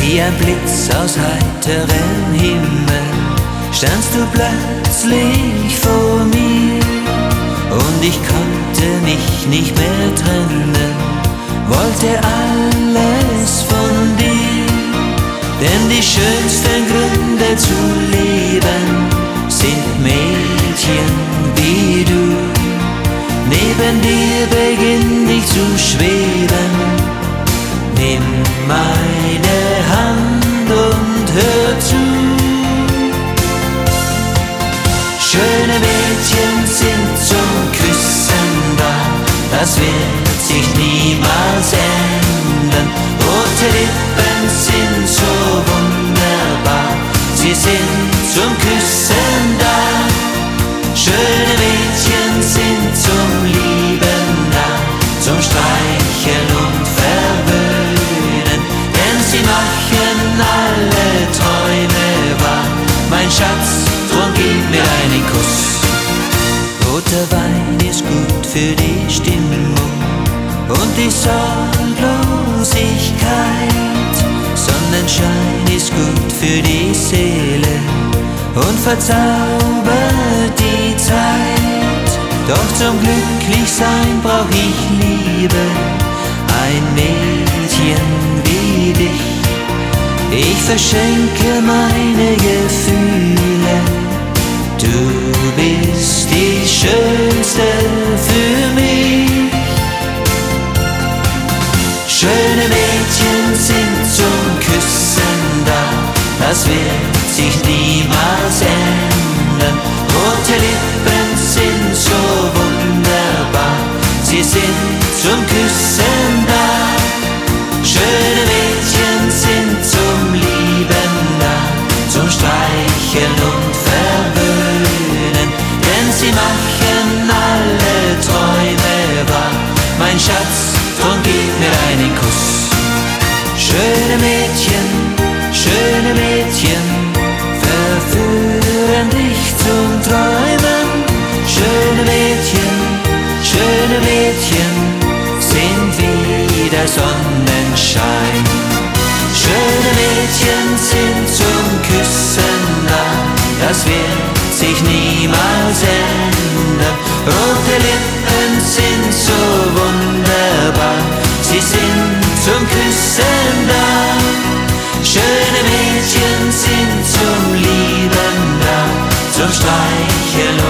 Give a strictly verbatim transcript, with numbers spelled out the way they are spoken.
Wie ein Blitz aus heiterem Himmel standst du plötzlich vor mir und ich konnte mich nicht mehr trennen, wollte alles von dir, denn die schönsten Gründe zu leben sind Mädchen wie du. Neben dir beginn ich zu schweben, nimm meine Hand und hör zu. Schöne Mädchen sind zum Küssen da, das wird sich niemals ändern. Rote Lippen sind so wunderbar, sie sind zum Küssen da. Schöne Mädchen sind zum Lieben da, zum Streicheln und Verwöhnen, denn sie machen alle Träume wahr. Mein Schatz, drum gib mir einen Kuss. Roter Wein ist gut für die Stimmung und die Sorglosigkeit. Sonnenschein ist gut für die Seele und verzaubert die Zeit. Doch zum Glücklichsein brauch ich Liebe, ein Mädchen wie dich. Ich verschenke meine Gefühle, du bist die Schönste für mich. Schöne Mädchen sind zum Küssen da, das wird sich niemals ändern. Rote Lippen sind so wunderbar, sie sind zum Küssen da. Schöne Mädchen sind zum Lieben da, zum Streicheln und Verwöhnen, denn sie machen alle Träume wahr. Mein Schatz, drum gib mir einen Kuss. Schöne Mädchen, schöne Mädchen verführen dich zum Träumen. Schöne Mädchen, schöne Mädchen sind wie der Sonnenschein. Schöne Mädchen sind zum Küssen da, das wird sich niemals ändern. Rote Lippen sind so wunderbar, sie sind zum Küssen da. Schöne Mädchen sind zum Lieben da, zum Streicheln